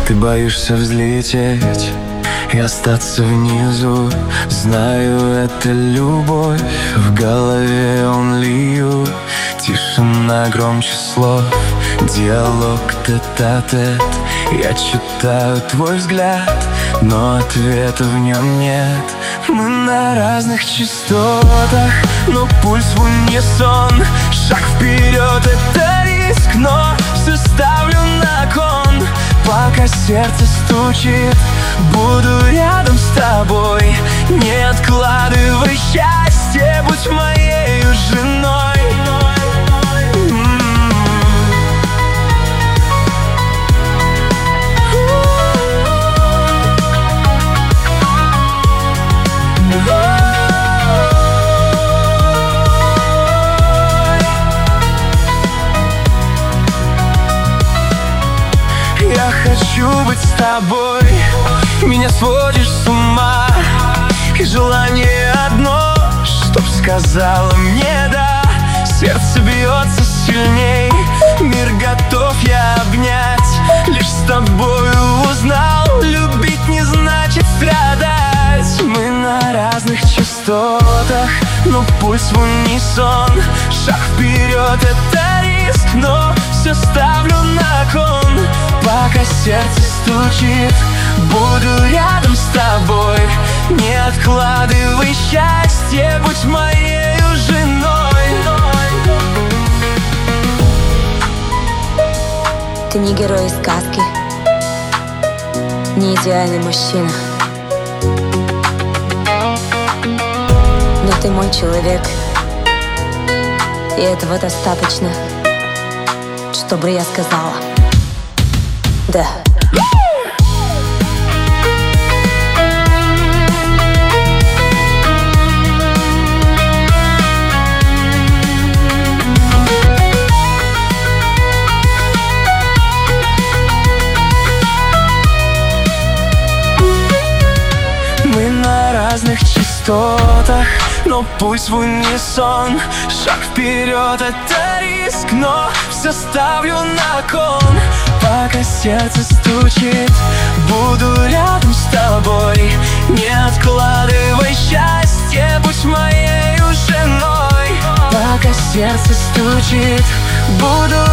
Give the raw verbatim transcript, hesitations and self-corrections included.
Ты боишься взлететь и остаться внизу. Знаю, это любовь, в голове он лью. Тишина громче слов, диалог тет-а-тет. Я читаю твой взгляд, но ответа в нем нет. Мы на разных частотах, но пульс в унисон. Шаг вперед — это риск, но все ставлю на кон. Пока сердце стучит, буду рядом с тобой. Не откладывай счастье, будь моей женой. Я хочу быть с тобой, меня сводишь с ума. И желание одно, чтоб сказала мне да. Сердце бьется сильней, мир готов я обнять. Лишь с тобою узнал, любить не значит страдать. Мы на разных частотах, но пульс в унисон. Шаг вперед — это риск, но все ставлю на кон. Пока сердце стучит, буду рядом с тобой. Не откладывай счастье, будь моей женой. Ты не герой из сказки, не идеальный мужчина, но ты мой человек, и этого достаточно, чтобы я сказала да. Мы на разных частотах, но пусть в унисон. Шаг вперед — это риск, но все ставлю на кон. Пока сердце стучит, буду рядом с тобой. Не откладывай счастье, будь моей женой. Пока сердце стучит, буду